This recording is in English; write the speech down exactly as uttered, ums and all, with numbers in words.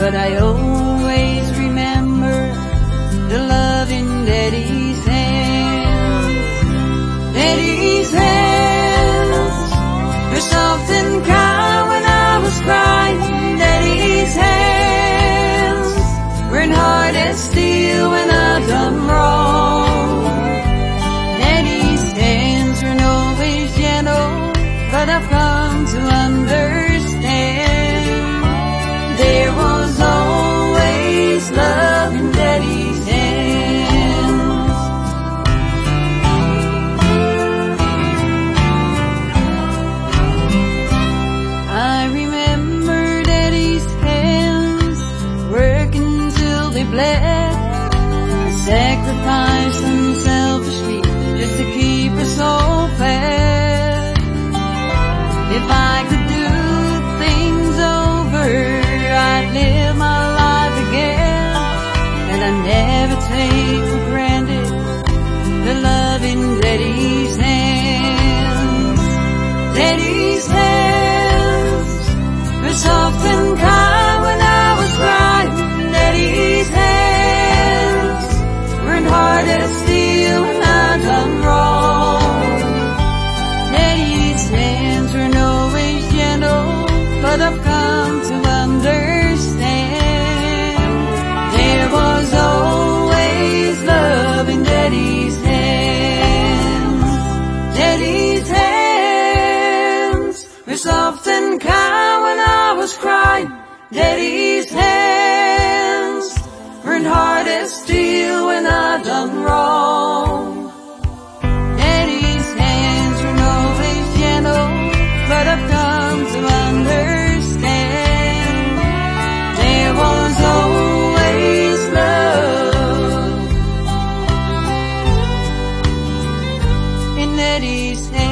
but I always remember the love in Daddy's hands. Daddy's hands were soft and kind when I was crying. Daddy's hands were hard as steel when I've done wrong. Daddy's hands weren't always gentle, but I've come to understand there was always love in Daddy's hands. I remember Daddy's hands working till they bled, sacrificed unselfishly just to keep us all fed. If I could do things over, I'd live my life again, and I never take for granted the love in Daddy's hands. Daddy's hands were soft and kind when I was crying. Daddy's hands weren't hard as steel when I done wrong. Daddy's hands weren't always gentle, but I've come to understand there was always love in Daddy's hands. Daddy's hands were soft and kind when I was crying. Daddy's hands weren't hard as steel when I done wrong. Daddy's hands weren't always gentle, but I've come to understand there was always love in Daddy's hands.